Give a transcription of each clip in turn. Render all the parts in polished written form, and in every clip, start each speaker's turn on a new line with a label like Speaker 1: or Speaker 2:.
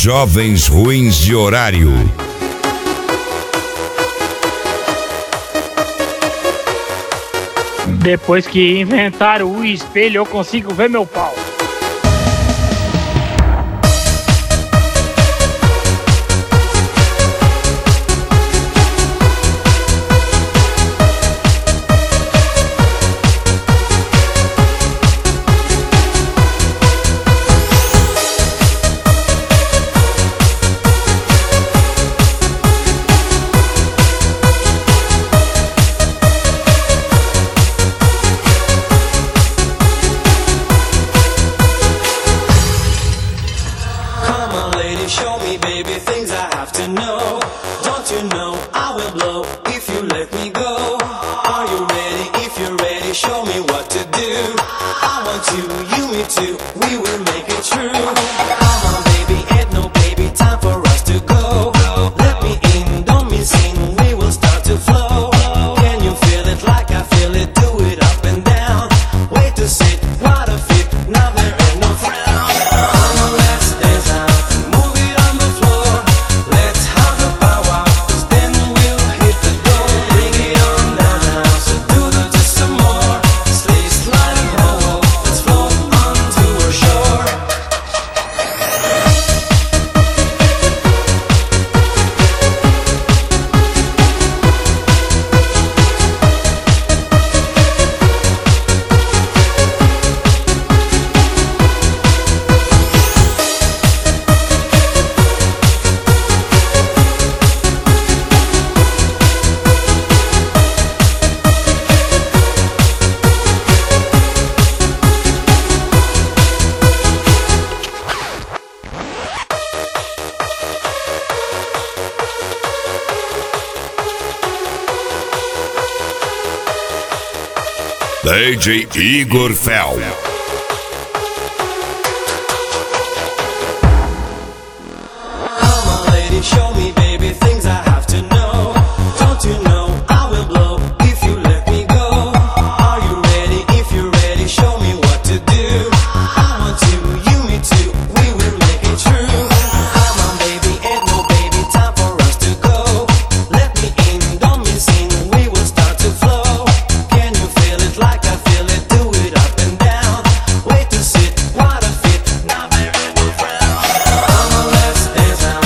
Speaker 1: Jovens ruins de horário.
Speaker 2: Depois que inventaram o espelho, eu consigo ver meu pau.
Speaker 3: Show me, baby, things I have to know. Don't you know I will blow if you let me go? Are you ready? If you're ready, show me what to do. I want you me too. We will make it true. Come on, baby, ain't no baby, time for us to go. Let me in, don't miss in. We will start to flow. Can you feel it like I feel it? Do it up and down. Wait to sit, what a fit. Now there ain't no frown. Come on, let's dance out.
Speaker 1: DJ Igor Fel.
Speaker 3: Show me, baby, things I have to know. Don't you know I will blow if you let me go? Are you ready? If you're ready, show me what to do. I want you me too. We will make it true. Come on, baby, ain't no baby, time for us to go. Let me in, don't miss in. We will start to flow. Can you feel it like I feel it? Do it up and down. Wait to sit, what a fit. Now there is no frown. Come on, let's dance out.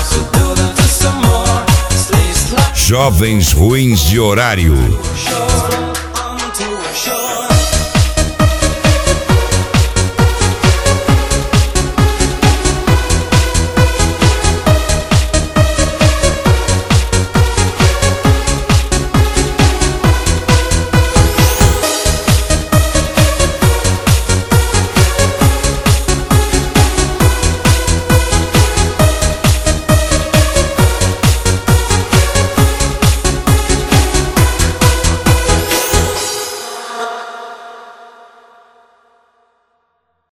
Speaker 1: Jovens ruins de horário.